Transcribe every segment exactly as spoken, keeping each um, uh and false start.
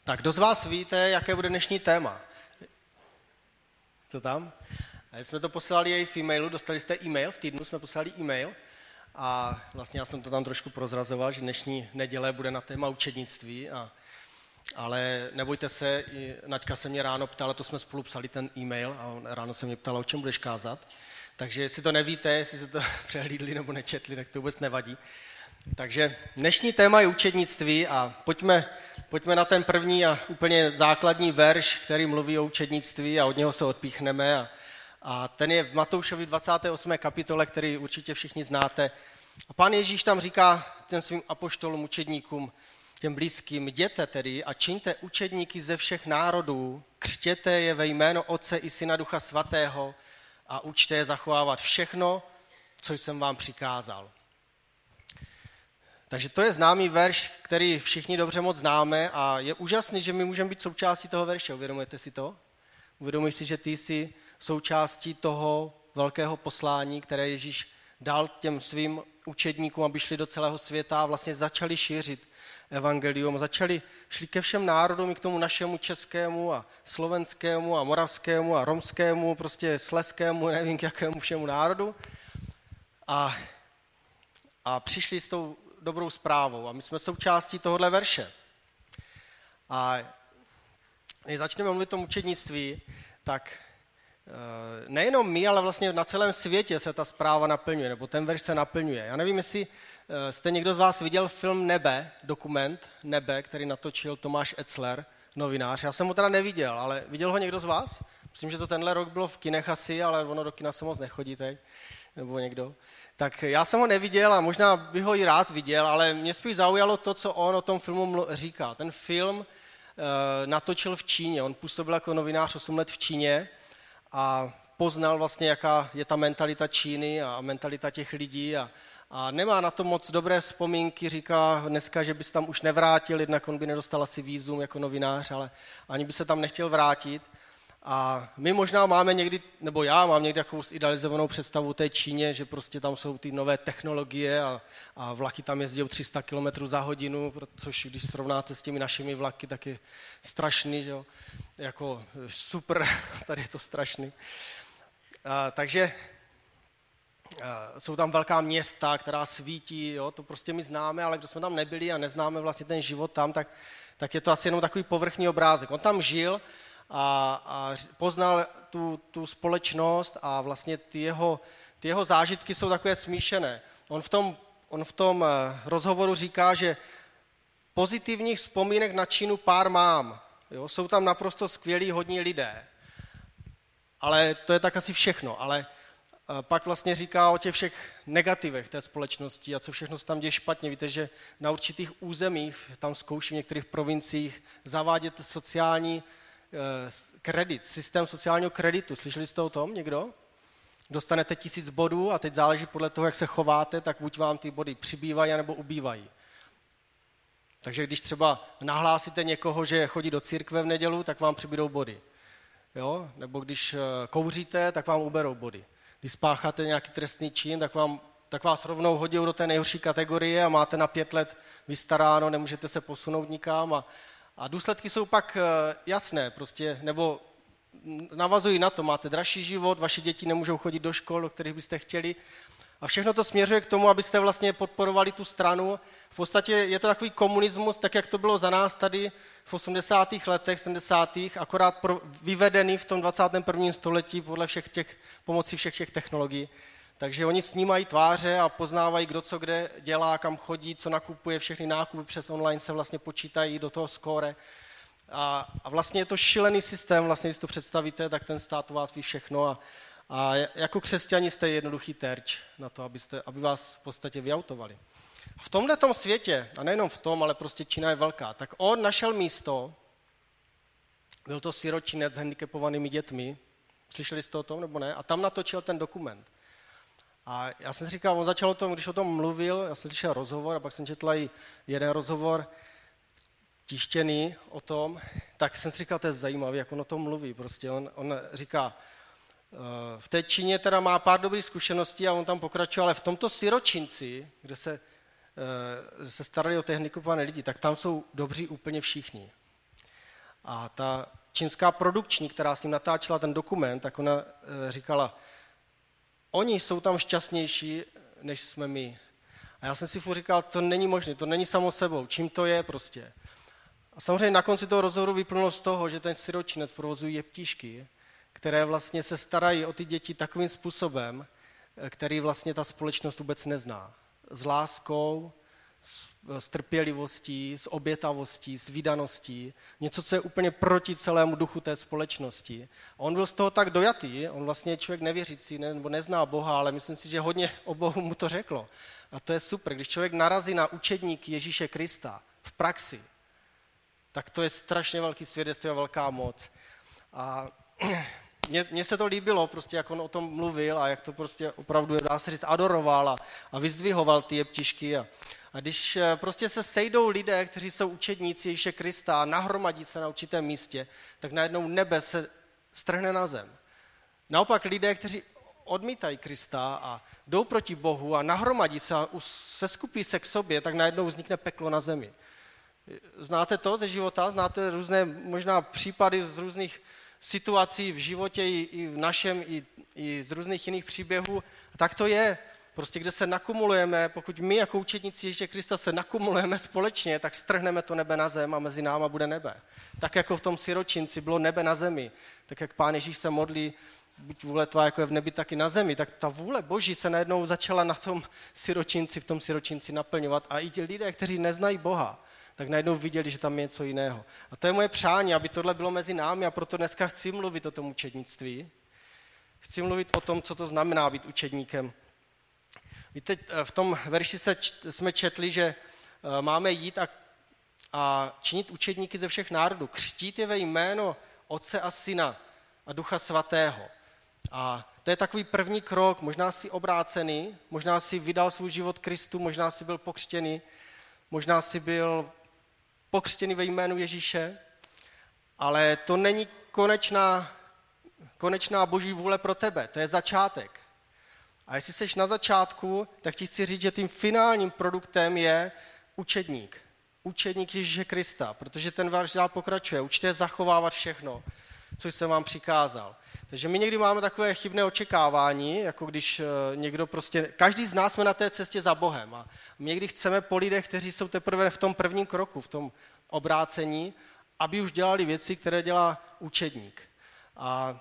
Tak kdo z vás víte, jaké bude dnešní téma? Co tam? A jsme to poslali i v e-mailu, dostali jste e-mail, v týdnu jsme poslali e-mail a vlastně já jsem to tam trošku prozrazoval, že dnešní neděle bude na téma učednictví, a, ale nebojte se, Naďka se mě ráno ptala, to jsme spolu psali ten e-mail a on ráno se mě ptala, o čem budeš kázat. Takže jestli to nevíte, jestli se to přehlídli nebo nečetli, tak to vůbec nevadí. Takže dnešní téma je učednictví a pojďme, pojďme na ten první a úplně základní verš, který mluví o učednictví a od něho se odpíchneme. A, a ten je v Matoušovi dvacáté osmé kapitole, který určitě všichni znáte. A pán Ježíš tam říká těm svým apoštolům, učedníkům, těm blízkým, jděte tedy a čiňte učedníky ze všech národů, křtěte je ve jméno Otce i Syna Ducha Svatého a učte je zachovávat všechno, co jsem vám přikázal. Takže to je známý verš, který všichni dobře moc známe a je úžasný, že my můžeme být součástí toho verše. Uvědomujete si to? Uvědomuji si, že ty jsi součástí toho velkého poslání, které Ježíš dal těm svým učedníkům, aby šli do celého světa a vlastně začali šířit evangelium. Začali, šli ke všem národům, i k tomu našemu českému a slovenskému a moravskému a romskému, prostě slezskému, nevím k jakému všemu národu. A, a přišli s tou dobrou zprávou a my jsme součástí tohohle verše. A než začneme mluvit o tom učednictví, tak nejenom my, ale vlastně na celém světě se ta zpráva naplňuje, nebo ten verš se naplňuje. Já nevím, jestli jste někdo z vás viděl film Nebe, dokument Nebe, který natočil Tomáš Etzler, novinář. Já jsem ho teda neviděl, ale viděl ho někdo z vás? Myslím, že to tenhle rok bylo v kinech asi, ale ono do kina se moc nechodí teď, nebo někdo. Tak já jsem ho neviděl a možná bych ho i rád viděl, ale mě spíš zaujalo to, co on o tom filmu říká. Ten film uh, natočil v Číně, on působil jako novinář osm let v Číně a poznal vlastně, jaká je ta mentalita Číny a mentalita těch lidí a, a nemá na to moc dobré vzpomínky, říká dneska, že by se tam už nevrátil, jednak on by nedostal asi vízum jako novinář, ale ani by se tam nechtěl vrátit. A my možná máme někdy, nebo já mám někdy takovou idealizovanou představu té Číně, že prostě tam jsou ty nové technologie a, a vlaky tam jezdí tři sta kilometrů za hodinu, což když srovnáte s těmi našimi vlaky, tak je strašný, že jo? Jako super, tady je to strašný. A, takže a, jsou tam velká města, která svítí, jo? To prostě my známe, ale kdo jsme tam nebyli a neznáme vlastně ten život tam, tak, tak je to asi jenom takový povrchní obrázek. On tam žil, A, a poznal tu, tu společnost a vlastně ty jeho, ty jeho zážitky jsou takové smíšené. On v tom, on v tom rozhovoru říká, že pozitivních vzpomínek na Čínu pár mám. Jo? Jsou tam naprosto skvělí, hodní lidé. Ale to je tak asi všechno. Ale pak vlastně říká o těch všech negativech té společnosti a co všechno se tam děje špatně. Víte, že na určitých územích, tam zkouší v některých provinciích, zavádět sociální kredit, systém sociálního kreditu. Slyšeli jste o tom někdo? Dostanete tisíc bodů a teď záleží podle toho, jak se chováte, tak buď vám ty body přibývají, nebo ubývají. Takže když třeba nahlásíte někoho, že chodí do církve v nedělu, tak vám přibydou body. Jo? Nebo když kouříte, tak vám uberou body. Když spácháte nějaký trestný čin, tak, vám, tak vás rovnou hodí do té nejhorší kategorie a máte na pět let vystaráno, nemůžete se posunout nikam a A důsledky jsou pak jasné, prostě, nebo navazují na to, máte dražší život, vaše děti nemůžou chodit do škol, do kterých byste chtěli. A všechno to směřuje k tomu, abyste vlastně podporovali tu stranu. V podstatě je to takový komunismus, tak jak to bylo za nás tady v osmdesátých letech, sedmdesátých akorát pro, vyvedený v tom dvacátém prvním století podle všech těch, pomocí všech těch technologií. Takže oni snímají tváře a poznávají, kdo co kde dělá, kam chodí, co nakupuje, všechny nákupy přes online se vlastně počítají do toho skóre. A, a vlastně je to šílený systém, vlastně když to představíte, tak ten stát vás ví všechno a, a jako křesťani jste jednoduchý terč na to, abyste, aby vás v podstatě vyautovali. A v tomhletom světě, a nejenom v tom, ale prostě Čína je velká, tak on našel místo, byl to siročinec s handicapovanými dětmi, slyšeli jste o tom nebo ne, a tam natočil ten dokument. A já jsem si říkal, on začal o tom, když o tom mluvil, já jsem slyšel rozhovor a pak jsem četl i jeden rozhovor tištěný o tom, tak jsem si říkal, to je zajímavý, jak on o tom mluví. Prostě on, on říká, v té Číně teda má pár dobrých zkušeností a on tam pokračuje, ale v tomto siročinci, kde se, se starali o ty handicapované lidi, tak tam jsou dobří úplně všichni. A ta čínská produkční, která s ním natáčela ten dokument, tak ona e, říkala, oni jsou tam šťastnější, než jsme my. A já jsem si furt říkal, to není možné, to není samo sebou, čím to je prostě. A samozřejmě na konci toho rozhovoru vyplynulo z toho, že ten siročinec provozuje jeptišky, které vlastně se starají o ty děti takovým způsobem, který vlastně ta společnost vůbec nezná. S láskou, s, s trpělivostí, s obětavostí, s výdaností. Něco, co je úplně proti celému duchu té společnosti. A on byl z toho tak dojatý, on vlastně je člověk nevěřící, ne, nebo nezná Boha, ale myslím si, že hodně o Bohu mu to řeklo. A to je super, když člověk narazí na učedník Ježíše Krista v praxi, tak to je strašně velký svědectví a velká moc. A mně se to líbilo, prostě jak on o tom mluvil a jak to prostě opravdu, dá se říct, adoroval a, a vyzdvihoval ty jeptišky. A, a když prostě se sejdou lidé, kteří jsou učedníci Ježíše Krista a nahromadí se na určitém místě, tak najednou nebe se strhne na zem. Naopak lidé, kteří odmítají Krista a jdou proti Bohu a nahromadí se a seskupí se k sobě, tak najednou vznikne peklo na zemi. Znáte to ze života? Znáte různé možná případy z různých situací v životě i, i v našem, i, i z různých jiných příběhů. A tak to je. Prostě kde se nakumulujeme, pokud my jako učedníci Ježíše Krista se nakumulujeme společně, tak strhneme to nebe na zem a mezi náma bude nebe. Tak jako v tom siročinci bylo nebe na zemi, tak jak Pán Ježíš se modlí, buď vůle tvá, jako je v nebi, tak i na zemi, tak ta vůle Boží se najednou začala na tom siročinci, v tom siročinci naplňovat a i ti lidé, kteří neznají Boha, tak najednou viděli, že tam je něco jiného. A to je moje přání, aby tohle bylo mezi námi a proto dneska chci mluvit o tom učednictví. Chci mluvit o tom, co to znamená být učedníkem. Víte, v tom verši se, jsme četli, že máme jít a, a činit učedníky ze všech národů. Křtít je ve jméno Otce a Syna a Ducha Svatého. A to je takový první krok, možná jsi obrácený, možná jsi vydal svůj život Kristu, možná jsi byl pokřtěný, možná jsi byl pokřtěný ve jménu Ježíše, ale to není konečná, konečná Boží vůle pro tebe, to je začátek. A jestli jsi na začátku, tak ti chci říct, že tím finálním produktem je učedník. Učedník Ježíše Krista, protože ten verš dál pokračuje. Učte zachovávat všechno, co jsem vám přikázal. Takže my někdy máme takové chybné očekávání, jako když někdo prostě, každý z nás jsme na té cestě za Bohem a my někdy chceme po lidech, kteří jsou teprve v tom prvním kroku, v tom obrácení, aby už dělali věci, které dělá učedník. A,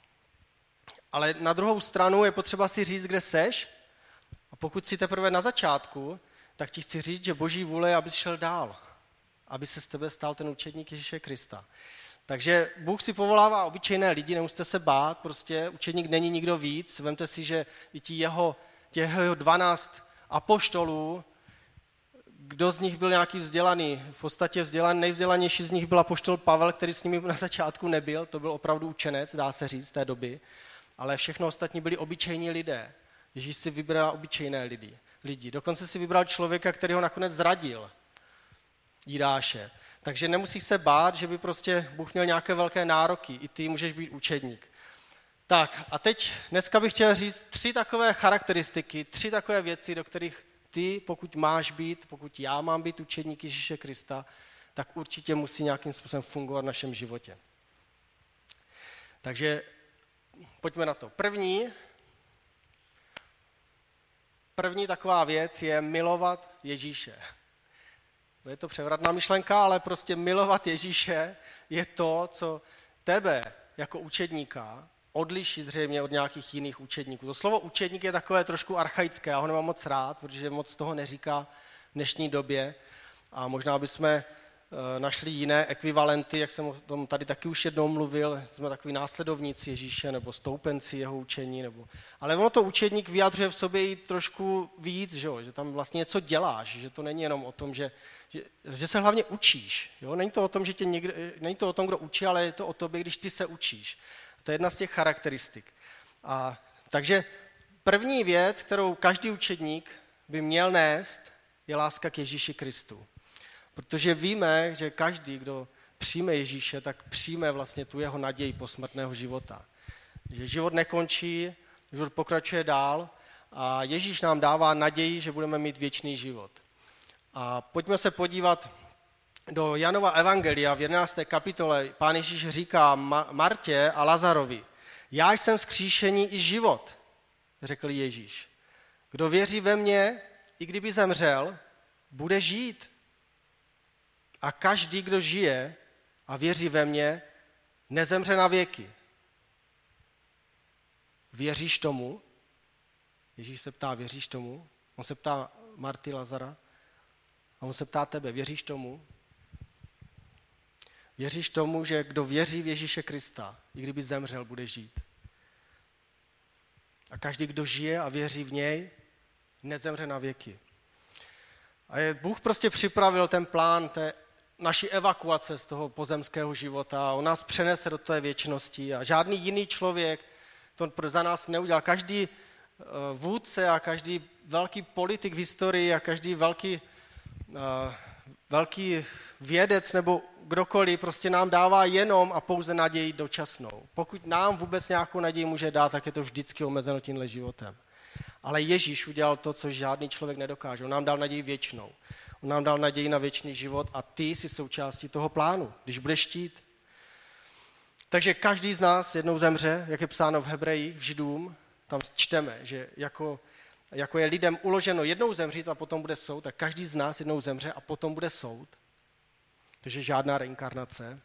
ale na druhou stranu je potřeba si říct, kde seš a pokud jsi teprve na začátku, tak ti chci říct, že Boží vůle je, abys šel dál, aby se z tebe stal ten učedník Ježíše Krista. Takže Bůh si povolává obyčejné lidi, nemusíte se bát, prostě učedník není nikdo víc. Vemte si, že i ti jeho, těch jeho dvanáct apoštolů, kdo z nich byl nějaký vzdělaný, v podstatě vzdělaný, nejvzdělanější z nich byl apoštol Pavel, který s nimi na začátku nebyl, to byl opravdu učenec, dá se říct, z té doby, ale všechno ostatní byli obyčejní lidé. Ježíš si vybral obyčejné lidi, lidi. Dokonce si vybral člověka, který ho nakonec zradil, Jidáše. Takže nemusíš se bát, že by prostě Bůh měl nějaké velké nároky. I ty můžeš být učedník. Tak a teď dneska bych chtěl říct tři takové charakteristiky, tři takové věci, do kterých ty, pokud máš být, pokud já mám být učedník Ježíše Krista, tak určitě musí nějakým způsobem fungovat v našem životě. Takže pojďme na to. První, první taková věc je milovat Ježíše. Je to převratná myšlenka, ale prostě milovat Ježíše je to, co tebe jako učedníka odliší zřejmě od nějakých jiných učedníků. To slovo učedník je takové trošku archaické, já ho nemám moc rád, protože moc toho neříká v dnešní době a možná bychom našli jiné ekvivalenty, jak jsem o tom tady taky už jednou mluvil, jsme takový následovníci Ježíše nebo stoupenci jeho učení. Nebo... Ale ono to učedník vyjadřuje v sobě i trošku víc, že, že tam vlastně něco děláš, že to není jenom o tom, že, že, že se hlavně učíš. Jo? Není to o tom, že tě někdo, není to o tom, kdo učí, ale je to o tobě, když ty se učíš. To je jedna z těch charakteristik. A, takže první věc, kterou každý učedník by měl nést, je láska k Ježíši Kristu. Protože víme, že každý, kdo přijme Ježíše, tak přijme vlastně tu jeho naději posmrtného života. Že život nekončí, život pokračuje dál a Ježíš nám dává naději, že budeme mít věčný život. A pojďme se podívat do Janova evangelia v jedenácté kapitole Pán Ježíš říká Martě a Lazarovi, já jsem vzkříšení i život, řekl Ježíš. Kdo věří ve mě, i kdyby zemřel, bude žít. A každý, kdo žije a věří ve mě, nezemře na věky. Věříš tomu? Ježíš se ptá, věříš tomu? On se ptá Marty, Lazara a on se ptá tebe, věříš tomu? Věříš tomu, že kdo věří v Ježíše Krista, i kdyby zemřel, bude žít. A každý, kdo žije a věří v něj, nezemře na věky. A je, Bůh prostě připravil ten plán té naší evakuace z toho pozemského života. On nás přenese do té věčnosti a žádný jiný člověk to za nás neudělal. Každý vůdce a každý velký politik v historii a každý velký, velký vědec nebo kdokoliv prostě nám dává jenom a pouze naději dočasnou. Pokud nám vůbec nějakou naději může dát, tak je to vždycky omezeno tímhle životem. Ale Ježíš udělal to, co žádný člověk nedokáže. On nám dal naději věčnou. On nám dal naději na věčný život a ty jsi součástí toho plánu, když budeš štít. Takže každý z nás jednou zemře, jak je psáno v Hebrejích, v Židům, tam čteme, že jako, jako je lidem uloženo jednou zemřít a potom bude soud, tak každý z nás jednou zemře a potom bude soud. Takže žádná reinkarnace,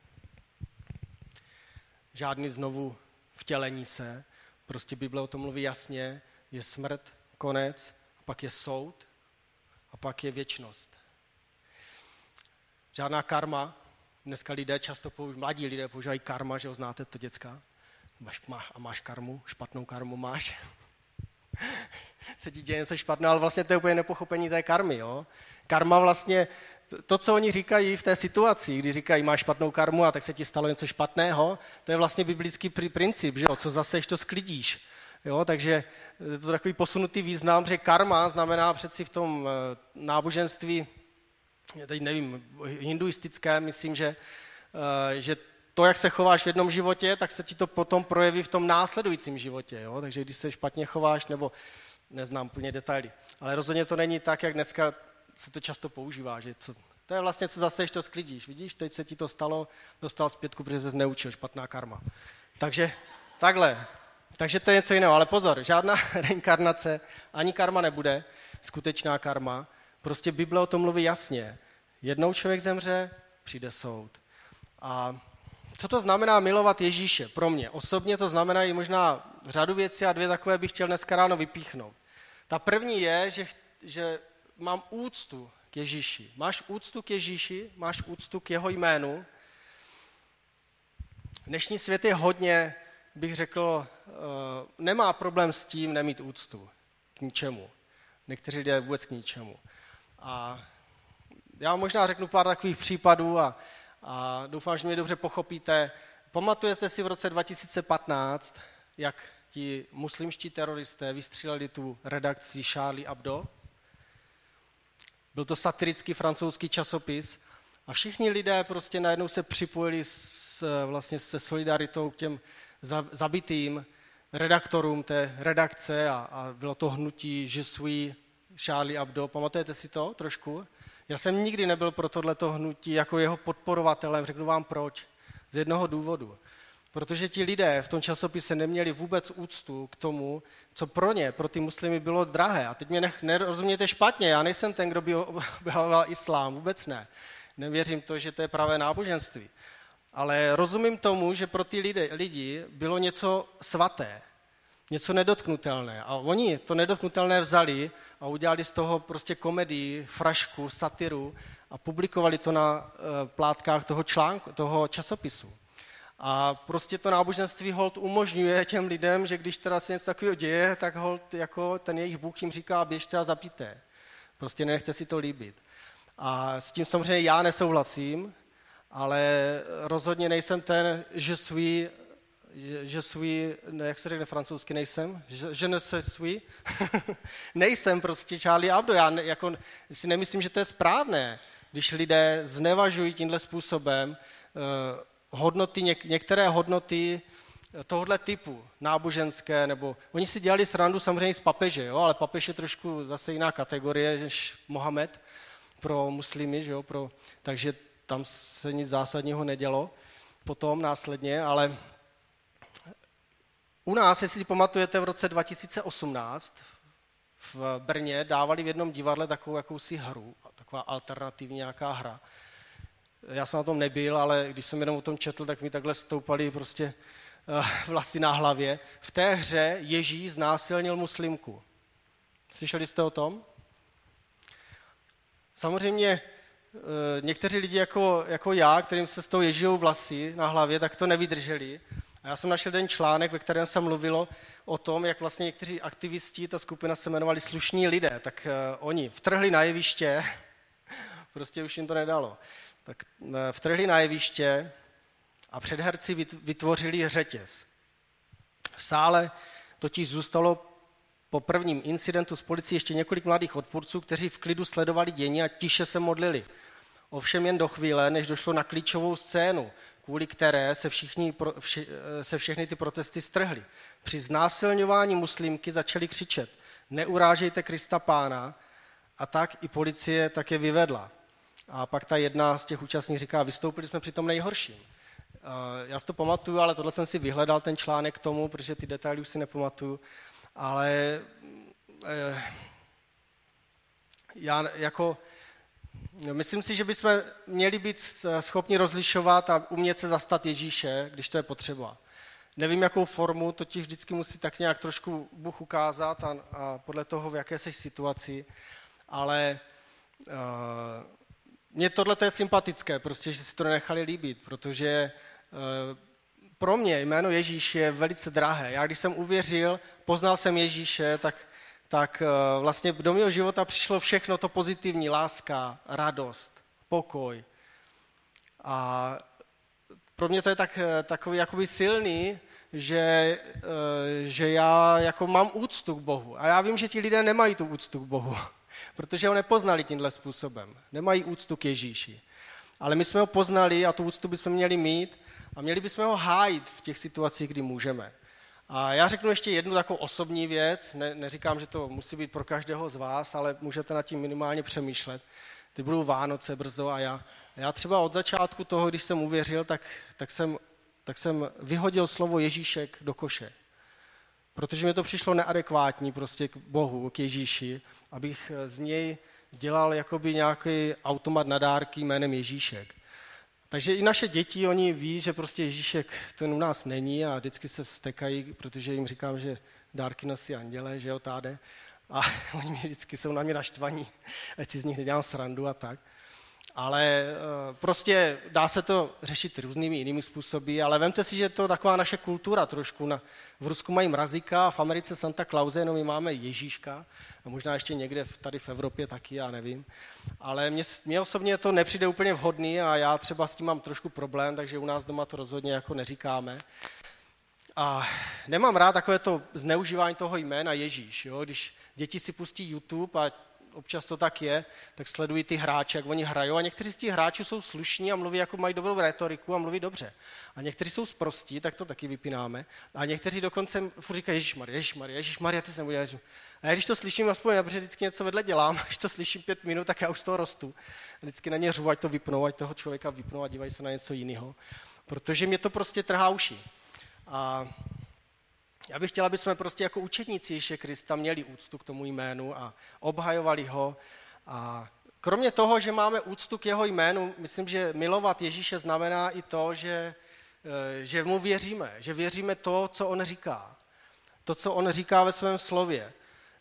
žádný znovu vtělení se, prostě Bible o tom mluví jasně, je smrt, konec, a pak je soud a pak je věčnost. Žádná karma, dneska lidé často používají, mladí lidé používají karma, že ho znáte, to děcka, máš, má, a máš karmu, špatnou karmu máš, se ti děje něco špatného, ale vlastně to je úplně nepochopení té karmy. Jo? Karma vlastně, to, co oni říkají v té situaci, kdy říkají, máš špatnou karmu a tak se ti stalo něco špatného, to je vlastně biblický princip, že jo? Co zaseješ, to sklidíš. Jo? Takže je to takový posunutý význam, že karma znamená přeci v tom náboženství, teď nevím, hinduistické, myslím, že, že to, jak se chováš v jednom životě, tak se ti to potom projeví v tom následujícím životě. Jo? Takže když se špatně chováš, nebo neznám plně detaily, ale rozhodně to není tak, jak dneska se to často používá. Že co, to je vlastně, co zaseješ, to sklidíš. Vidíš, teď se ti to stalo, dostal zpětku, protože se zneučil, špatná karma. Takže takhle. Takže to je něco jiného. Ale pozor, žádná reinkarnace, ani karma nebude, skutečná karma. Prostě Bible o tom mluví jasně. Jednou člověk zemře, přijde soud. A co to znamená milovat Ježíše pro mě? Osobně to znamená i možná řadu věcí a dvě takové bych chtěl dneska ráno vypíchnout. Ta první je, že, že mám úctu k Ježíši. Máš úctu k Ježíši, máš úctu k jeho jménu. Dnešní svět je hodně, bych řekl, nemá problém s tím nemít úctu k ničemu. Někteří lidé vůbec k ničemu. A já možná řeknu pár takových případů a, a doufám, že mě dobře pochopíte. Pamatujete si v roce dva tisíce patnáct, jak ti muslimští teroristé vystříleli tu redakci Charlie Hebdo? Byl to satirický francouzský časopis a všichni lidé prostě najednou se připojili s, vlastně se solidaritou k těm zabitým redaktorům té redakce a, a bylo to hnutí Je suis Charlie Hebdo. Pamatujete si to trošku? Já jsem nikdy nebyl pro tohleto hnutí jako jeho podporovatelem. Řeknu vám proč. Z jednoho důvodu. Protože ti lidé v tom časopise neměli vůbec úctu k tomu, co pro ně, pro ty muslimy bylo drahé. A teď mě nerozumějte špatně, já nejsem ten, kdo by obhajoval islám, vůbec ne. Nevěřím to, že to je pravé náboženství. Ale rozumím tomu, že pro ty lidi, lidi bylo něco svaté, něco nedotknutelné. A oni to nedotknutelné vzali a udělali z toho prostě komedii, frašku, satiru a publikovali to na plátkách toho článku, toho časopisu. A prostě to náboženství holt umožňuje těm lidem, že když teda se něco takového děje, tak holt jako ten jejich Bůh jim říká, běžte a zabijte. Prostě nenechte si to líbit. A s tím samozřejmě já nesouhlasím, ale rozhodně nejsem ten je suis, je suis, ne, jak se řekne francouzsky, nejsem, je ne suis, nejsem prostě Charlie Hebdo. Já ne, jako, si nemyslím, že to je správné, když lidé znevažují tímhle způsobem uh, hodnoty, něk, některé hodnoty tohohle typu, náboženské, nebo oni si dělali srandu samozřejmě z papeže, jo, ale papež je trošku zase jiná kategorie než Mohamed pro muslimy, že jo, pro, takže tam se nic zásadního nedělo potom následně, ale u nás, jestli si pamatujete, v roce dva tisíce osmnáct v Brně dávali v jednom divadle takovou jakousi hru, taková alternativní nějaká hra. Já jsem na tom nebyl, ale když jsem jenom o tom četl, tak mi takhle stoupaly prostě vlasy na hlavě. V té hře Ježíš znásilnil muslimku. Slyšeli jste o tom? Samozřejmě někteří lidi jako, jako já, kterým se s tou ježijou vlasy na hlavě, tak to nevydrželi. A já jsem našel ten článek, ve kterém se mluvilo o tom, jak vlastně někteří aktivisti, ta skupina se jmenovali Slušní lidé, tak uh, oni vtrhli na jeviště, prostě už jim to nedalo, tak uh, vtrhli na jeviště a před herci vytvořili řetěz. V sále totiž zůstalo po prvním incidentu s policií ještě několik mladých odpůrců, kteří v klidu sledovali dění a tiše se modlili. Ovšem jen do chvíle, než došlo na klíčovou scénu, kvůli které se, všichni, vši, se všechny ty protesty strhly. Při znásilňování muslimky začali křičet: neurážejte Krista Pána, a tak i policie také vyvedla. A pak ta jedna z těch účastníků říká: vystoupili jsme při tom nejhorším. Já si to pamatuju, ale tohle jsem si vyhledal, ten článek k tomu, protože ty detaily už si nepamatuju. Ale já jako myslím si, že bychom měli být schopni rozlišovat a umět se zastat Ježíše, když to je potřeba. Nevím, jakou formu, to ti vždycky musí tak nějak trošku Bůh ukázat a, a podle toho, v jaké jsi situaci, ale uh, mně tohle je sympatické, prostě, že si to nenechali líbit, protože uh, pro mě jméno Ježíš je velice drahé. Já když jsem uvěřil, poznal jsem Ježíše, tak tak vlastně do mého života přišlo všechno to pozitivní, láska, radost, pokoj. A pro mě to je tak, takový jakoby silný, že, že já jako mám úctu k Bohu. A já vím, že ti lidé nemají tu úctu k Bohu, protože ho nepoznali tímhle způsobem. Nemají úctu k Ježíši. Ale my jsme ho poznali a tu úctu bychom měli mít a měli bychom ho hájit v těch situacích, kdy můžeme. A já řeknu ještě jednu takovou osobní věc, ne, neříkám, že to musí být pro každého z vás, ale můžete nad tím minimálně přemýšlet. Ty budou Vánoce brzo a já, já třeba od začátku toho, když jsem uvěřil, tak, tak, jsem, tak jsem vyhodil slovo Ježíšek do koše. Protože mi to přišlo neadekvátní prostě k Bohu, k Ježíši, abych z něj dělal jakoby nějaký automat na dárky jménem Ježíšek. Takže i naše děti, oni ví, že prostě Ježíšek ten u nás není a vždycky se vztekají, protože jim říkám, že dárky nosí anděle, že jo, táde. A oni vždycky jsou na mě naštvaní, ať si z nich nedělám srandu a tak. Ale prostě dá se to řešit různými jinými způsoby, ale vemte si, že je to taková naše kultura trošku. Na, v Rusku mají mrazíka, v Americe Santa Clause, jenom my máme Ježíška a možná ještě někde tady v Evropě taky, já nevím. Ale mně, mně osobně to nepřijde úplně vhodný a já třeba s tím mám trošku problém, takže u nás doma to rozhodně jako neříkáme. A nemám rád takové to zneužívání toho jména Ježíš. Jo? Když děti si pustí YouTube a občas to tak je, tak sledují ty hráče, jak oni hrajou a někteří z těch hráčů jsou slušní a mluví, jako mají dobrou rétoriku a mluví dobře. A někteří jsou sprostí, tak to taky vypínáme. A někteří dokonce furt říkají Ježišmarja, Ježišmarja, Ježišmarja, ty se nebudeš. A já když to slyším, aspoň já vždycky něco vedle dělám, když to slyším pět minut, tak já už z toho rostu. Vždycky na ně řvu, ať to vypnou, ať toho člověka vypnou a dívají se na něco jiného. Protože mě to prostě trhá uši. A já bych chtěla, aby jsme prostě jako učedníci Ježíše Krista měli úctu k tomu jménu a obhajovali ho. A kromě toho, že máme úctu k jeho jménu, myslím, že milovat Ježíše znamená i to, že, že mu věříme, že věříme to, co on říká. To, co on říká ve svém slově.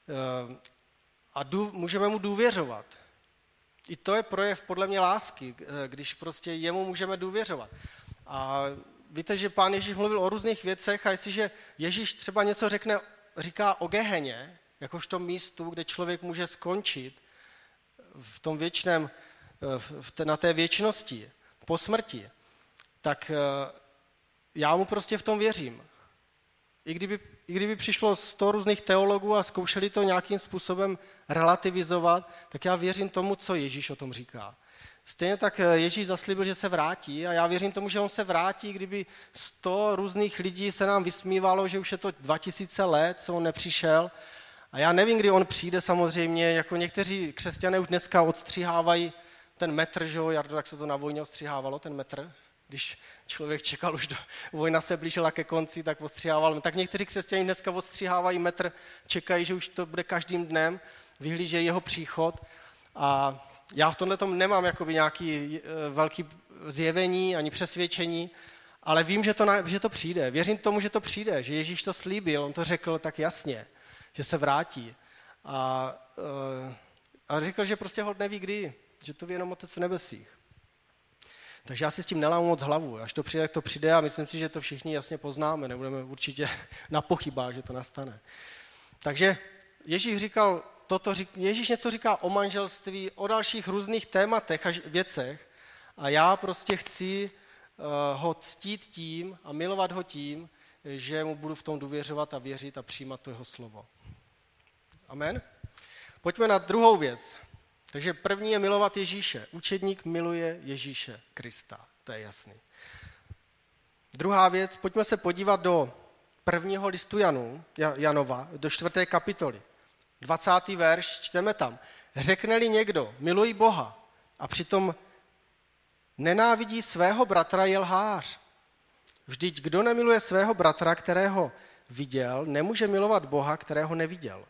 A dů, můžeme mu důvěřovat. I to je projev podle mě lásky, když prostě jemu můžeme důvěřovat. A víte, že Pán Ježíš mluvil o různých věcech a jestliže Ježíš třeba něco řekne, říká o Geheně, jakožto místu, kde člověk může skončit v tom věčném, v té, na té věčnosti, po smrti, tak já mu prostě v tom věřím. I kdyby, i kdyby přišlo sto různých teologů a zkoušeli to nějakým způsobem relativizovat, tak já věřím tomu, co Ježíš o tom říká. Stejně tak Ježíš zaslíbil, že se vrátí a já věřím tomu, že on se vrátí, kdyby sto různých lidí se nám vysmívalo, že už je to dva tisíce let, co on nepřišel. A já nevím, kdy on přijde samozřejmě, jako někteří křesťané už dneska odstřihávají ten metr, že jo, Jardo, jak se to na vojně ostřihávalo, ten metr, když člověk čekal už do, vojna se blížila ke konci, tak ostřihával. Tak někteří křesťané dneska ostřihávají metr, čekají, že už to bude každým dnem, vyhlížejí jeho příchod. A já v tomhle tom nemám jakoby nějaký velký zjevení ani přesvědčení, ale vím, že to, na, že to přijde. Věřím tomu, že to přijde, že Ježíš to slíbil, on to řekl tak jasně, že se vrátí. A, a řekl, že prostě hod neví kdy, že to ví jenom Otec v nebesích. Takže já si s tím nelám moc hlavu. Až to přijde, jak to přijde a myslím si, že to všichni jasně poznáme. Nebudeme určitě na pochybách, že to nastane. Takže Ježíš říkal, toto, Ježíš něco říká o manželství, o dalších různých tématech a věcech a já prostě chci uh, ho ctít tím a milovat ho tím, že mu budu v tom důvěřovat a věřit a přijímat to jeho slovo. Amen? Pojďme na druhou věc. Takže první je milovat Ježíše. Učedník miluje Ježíše Krista. To je jasný. Druhá věc, pojďme se podívat do prvního listu Janu, Janova, do čtvrté kapitoly. dvacátý verš, čteme tam. Řekne-li někdo, miluj Boha a přitom nenávidí svého bratra, je lhář. Vždyť kdo nemiluje svého bratra, kterého viděl, nemůže milovat Boha, kterého neviděl.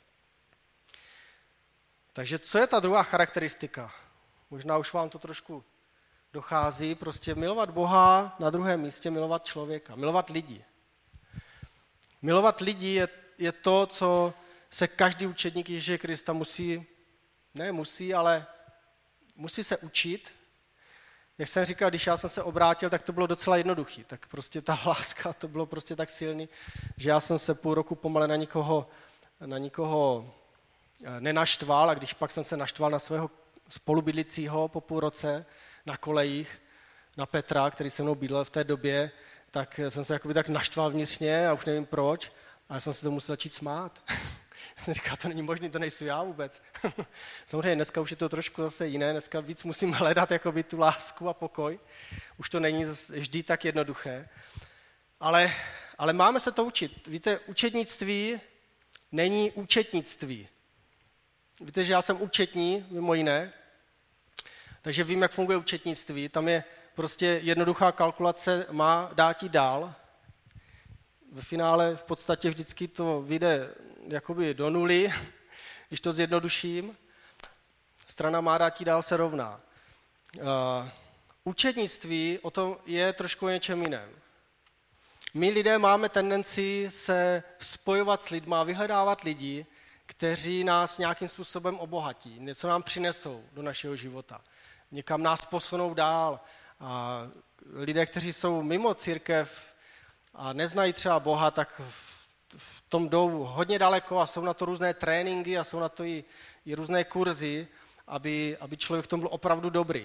Takže co je ta druhá charakteristika? Možná už vám to trošku dochází, prostě milovat Boha, na druhém místě milovat člověka, milovat lidi. Milovat lidi je, je to, co se každý učedník Ježíše Krista musí, ne musí, ale musí se učit. Jak jsem říkal, když já jsem se obrátil, tak to bylo docela jednoduchý. Tak prostě ta láska, to bylo prostě tak silný, že já jsem se půl roku pomale na nikoho, na nikoho nenaštval a když pak jsem se naštval na svého spolubydlícího po půl roce na kolejích, na Petra, který se mnou bydlel v té době, tak jsem se jakoby tak naštval vnitřně a už nevím proč, ale jsem se to musel začít smát. Jsem říkal, to není možné, to nejsou já vůbec. Samozřejmě dneska už je to trošku zase jiné, dneska víc musím hledat jakoby tu lásku a pokoj. Už to není vždy tak jednoduché. Ale, ale máme se to učit. Víte, učednictví není účetnictví. Víte, že já jsem účetní, mimo jiné, takže vím, jak funguje účetnictví. Tam je prostě jednoduchá kalkulace, má dát ti dál. Ve finále v podstatě vždycky to vyjde jakoby do nuly, když to zjednoduším. Strana má dát ti dál se rovná. Uh, účetnictví o tom je trošku o něčem jiném. My lidé máme tendenci se spojovat s lidma, vyhledávat lidi, kteří nás nějakým způsobem obohatí, něco nám přinesou do našeho života, někam nás posunou dál. A lidé, kteří jsou mimo církev a neznají třeba Boha, tak v tom jdou hodně daleko a jsou na to různé tréninky a jsou na to i, i různé kurzy, aby, aby člověk v tom byl opravdu dobrý.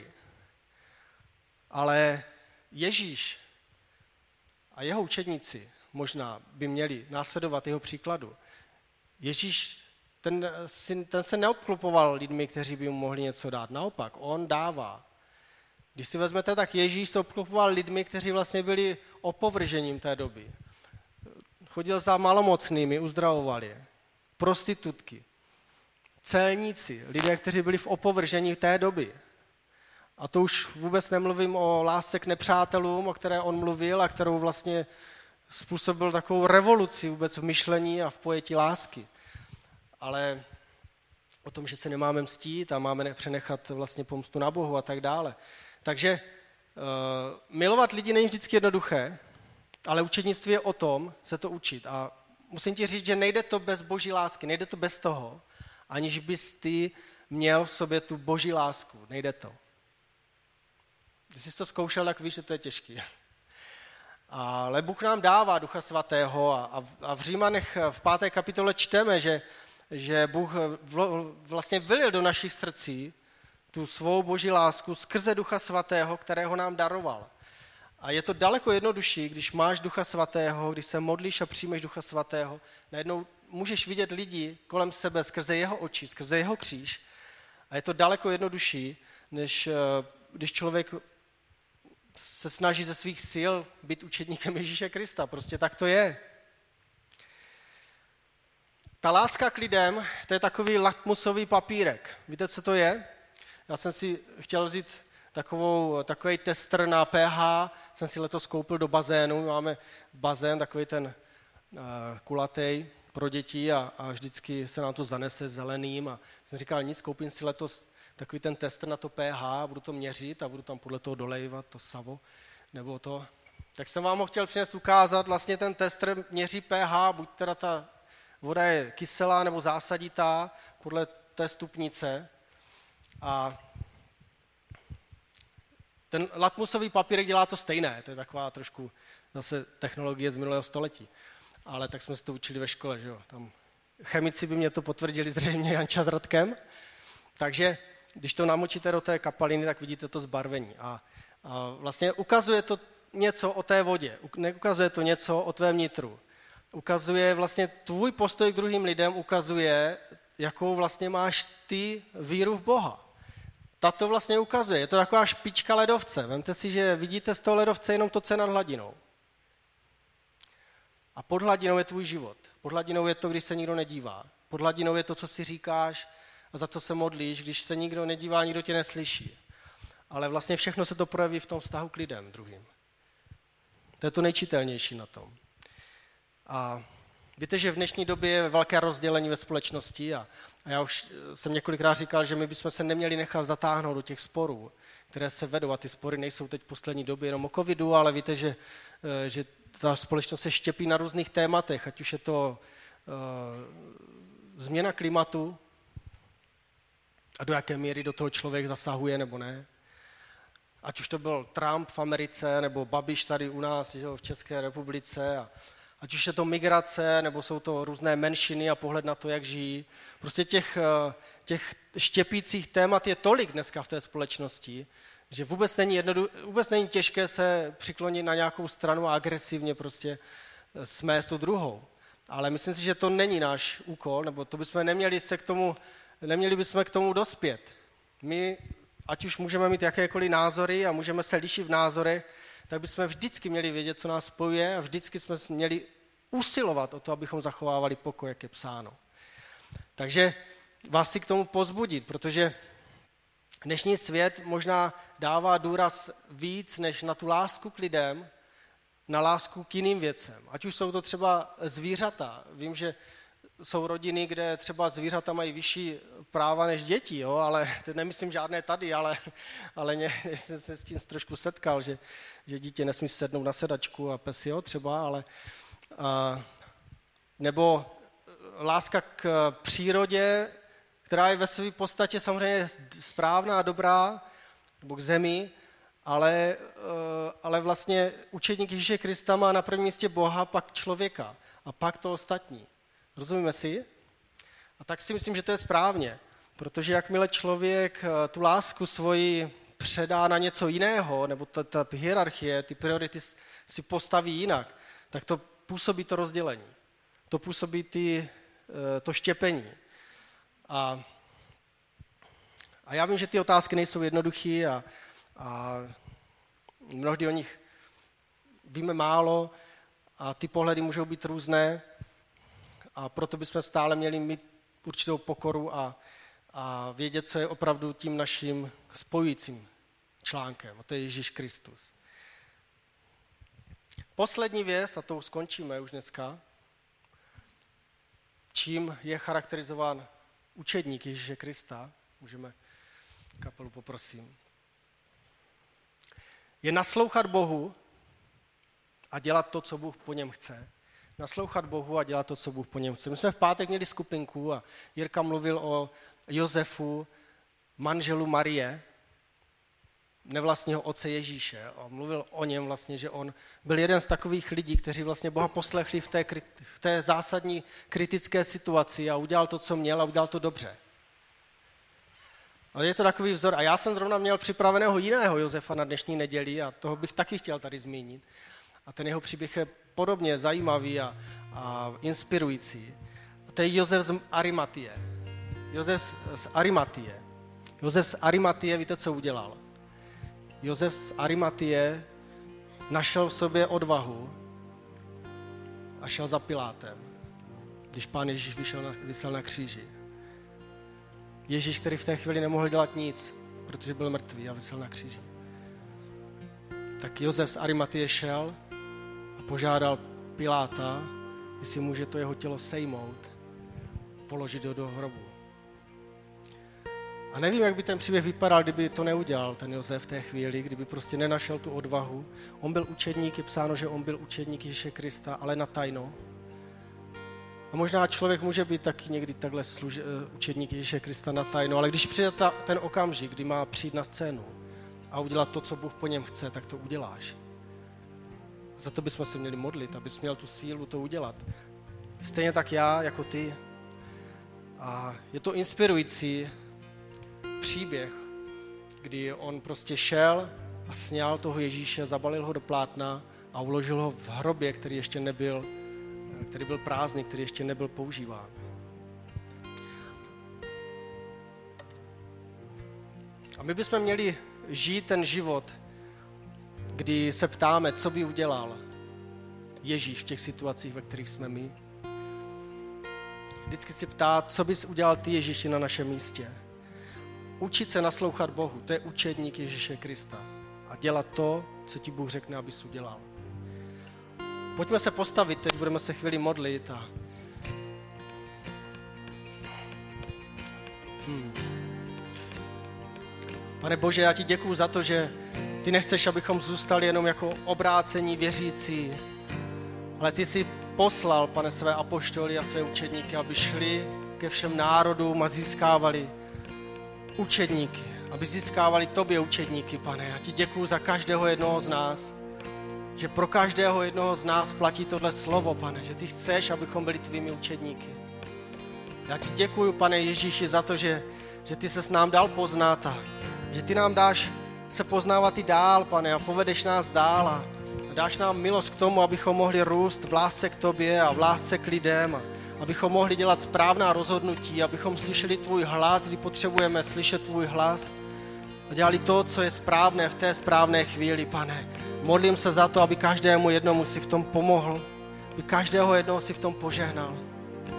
Ale Ježíš a jeho učedníci možná by měli následovat jeho příkladu. Ježíš Ten, ten se neobklopoval lidmi, kteří by mu mohli něco dát. Naopak, on dává. Když si vezmete, tak Ježíš se obklopoval lidmi, kteří vlastně byli opovržením té doby. Chodil za malomocnými, uzdravoval je. Prostitutky, celníci, lidé, kteří byli v opovržení té doby. A to už vůbec nemluvím o lásce k nepřátelům, o které on mluvil a kterou vlastně způsobil takovou revoluci vůbec v myšlení a v pojetí lásky. Ale o tom, že se nemáme mstít a máme přenechat vlastně pomstu na Bohu a tak dále. Takže uh, milovat lidi není vždycky jednoduché, ale učednictví je o tom se to učit. A musím ti říct, že nejde to bez boží lásky, nejde to bez toho, aniž bys ty měl v sobě tu boží lásku. Nejde to. Když jsi to zkoušel, tak víš, že to je těžký. Ale Bůh nám dává Ducha Svatého a, a v Římanech v páté kapitole čteme, že že Bůh vlastně vylil do našich srdcí tu svou boží lásku skrze Ducha Svatého, kterého nám daroval. A je to daleko jednodušší, když máš Ducha Svatého, když se modlíš a přijmeš Ducha Svatého, najednou můžeš vidět lidi kolem sebe skrze jeho oči, skrze jeho kříž. A je to daleko jednodušší, než když člověk se snaží ze svých sil být učedníkem Ježíše Krista. Prostě tak to je. Ta láska k lidem, to je takový lakmusový papírek. Víte, co to je? Já jsem si chtěl vzít takovou, takový tester na pH, jsem si letos koupil do bazénu, máme bazén, takový ten uh, kulatý pro děti a, a vždycky se nám to zanese zeleným a jsem říkal, nic, koupím si letos takový ten tester na to pH, budu to měřit a budu tam podle toho dolejvat to savo, nebo to. Tak jsem vám ho chtěl přinést ukázat, vlastně ten tester měří pH, buď teda ta voda je kyselá nebo zásaditá, podle té stupnice. A ten latmusový papírek dělá to stejné, to je taková trošku zase technologie z minulého století. Ale tak jsme se to učili ve škole, že jo. Tam chemici by mě to potvrdili zřejmě Janča s Radkem. Takže když to namočíte do té kapaliny, tak vidíte to zbarvení. A, a vlastně ukazuje to něco o té vodě, neukazuje to něco o tvém nitru. Ukazuje vlastně tvůj postoj k druhým lidem, ukazuje, jakou vlastně máš ty víru v Boha. Tato vlastně ukazuje, je to taková špička ledovce. Vemte si, že vidíte z toho ledovce jenom to, co je nad hladinou. A pod hladinou je tvůj život. Pod hladinou je to, když se nikdo nedívá. Pod hladinou je to, co si říkáš a za co se modlíš, když se nikdo nedívá, nikdo tě neslyší. Ale vlastně všechno se to projeví v tom vztahu k lidem druhým. To je to nejčitelnější na tom. A víte, že v dnešní době je velké rozdělení ve společnosti a, a já už jsem několikrát říkal, že my bychom se neměli nechat zatáhnout do těch sporů, které se vedou a ty spory nejsou teď v poslední době jenom o covidu, ale víte, že, že ta společnost se štěpí na různých tématech, ať už je to uh, změna klimatu a do jaké míry do toho člověk zasahuje nebo ne. Ať už to byl Trump v Americe nebo Babiš tady u nás, že, v České republice a ať už je to migrace, nebo jsou to různé menšiny a pohled na to, jak žijí. Prostě těch, těch štěpících témat je tolik dneska v té společnosti, že vůbec není, jednodu, vůbec není těžké se přiklonit na nějakou stranu a agresivně prostě smést tu druhou. Ale myslím si, že to není náš úkol, nebo to bychom neměli se k tomu, neměli bychom k tomu dospět. My, ať už můžeme mít jakékoliv názory a můžeme se lišit v názorech, tak bychom vždycky měli vědět, co nás spojuje a vždycky jsme měli usilovat o to, abychom zachovávali pokoj, jak je psáno. Takže vás si k tomu pozbudit, protože dnešní svět možná dává důraz víc než na tu lásku k lidem, na lásku k jiným věcem. Ať už jsou to třeba zvířata. Vím, že jsou rodiny, kde třeba zvířata mají vyšší práva než děti, jo? Ale teď nemyslím žádné tady, ale, ale ně, jsem se s tím trošku setkal, že, že dítě nesmí sednout na sedačku a pes jo třeba, ale a, nebo láska k přírodě, která je ve své podstatě samozřejmě správná a dobrá, nebo k zemi, ale, ale vlastně učedník Ježíše Krista má na prvním místě Boha, pak člověka a pak to ostatní. Rozumíme si? A tak si myslím, že to je správně, protože jakmile člověk tu lásku svoji předá na něco jiného, nebo ta, ta hierarchie, ty priority si postaví jinak, tak to působí to rozdělení. To působí ty, to štěpení. A, a já vím, že ty otázky nejsou jednoduché a, a mnohdy o nich víme málo a ty pohledy můžou být různé a proto bychom stále měli mít určitou pokoru a, a vědět, co je opravdu tím naším spojujícím článkem, a to je Ježíš Kristus. Poslední věc, a to skončíme už dneska, čím je charakterizován učedník Ježíše Krista, můžeme kapelu poprosím, je naslouchat Bohu a dělat to, co Bůh po něm chce. Naslouchat Bohu a dělat to, co Bůh po něm chce. My jsme v pátek měli skupinku a Jirka mluvil o Josefu, manželu Marie, nevlastního otce Ježíše. A mluvil o něm vlastně, že on byl jeden z takových lidí, kteří vlastně Boha poslechli v té, v té zásadní kritické situaci a udělal to, co měl a udělal to dobře. Ale je to takový vzor. A já jsem zrovna měl připraveného jiného Josefa na dnešní neděli a toho bych taky chtěl tady zmínit. A ten jeho příběh je podobně zajímavý a, a inspirující. A to je Josef z Arimatie. Josef z Arimatie. Josef z Arimatie, víte, co udělal? Josef z Arimatie našel v sobě odvahu a šel za Pilátem, když Pán Ježíš vyšel na, vysel na kříži. Ježíš, který v té chvíli nemohl dělat nic, protože byl mrtvý a visel na kříži. Tak Josef z Arimatie šel a požádal Piláta, jestli může to jeho tělo sejmout, položit ho do hrobu. A nevím, jak by ten příběh vypadal, kdyby to neudělal ten Josef v té chvíli, kdyby prostě nenašel tu odvahu. On byl učedník, je psáno, že on byl učedník Ježíše Krista, ale na tajno. A možná člověk může být taky někdy takhle služ- učedník Ježíše Krista na tajno, ale když přijde ta, ten okamžik, kdy má přijít na scénu a udělat to, co Bůh po něm chce, tak to uděláš. A za to bychom se měli modlit, abys měl tu sílu to udělat. Stejně tak já, jako ty. A je to inspirující příběh, kdy on prostě šel a sňal toho Ježíše, zabalil ho do plátna a uložil ho v hrobě, který ještě nebyl, který byl prázdný, který ještě nebyl používán. A my bychom měli žít ten život, kdy se ptáme, co by udělal Ježíš v těch situacích, ve kterých jsme my. Vždycky si ptát, co bys udělal ty, Ježíši, na našem místě. Učit se naslouchat Bohu, to je učedník Ježíše Krista. A dělat to, co ti Bůh řekne, abys udělal. Pojďme se postavit, teď budeme se chvíli modlit. A... Hmm. Pane Bože, já ti děkuju za to, že ty nechceš, abychom zůstali jenom jako obrácení věřící, ale ty jsi poslal, Pane, své apoštoly a své učedníky, aby šli ke všem národům a získávali učedníky, aby získávali tobě učedníky, Pane. Já ti děkuju za každého jednoho z nás, že pro každého jednoho z nás platí tohle slovo, Pane, že ty chceš, abychom byli tvými učedníky. Já ti děkuju, Pane Ježíši, za to, že, že ty ses nám dal poznat a že ty nám dáš se poznávat i dál, Pane, a povedeš nás dál a dáš nám milost k tomu, abychom mohli růst v lásce k tobě a v lásce k lidem, a abychom mohli dělat správná rozhodnutí, abychom slyšeli tvůj hlas, kdy potřebujeme slyšet tvůj hlas a dělali to, co je správné v té správné chvíli, Pane. Modlím se za to, aby každému jednomu si v tom pomohl, aby každého jednoho si v tom požehnal.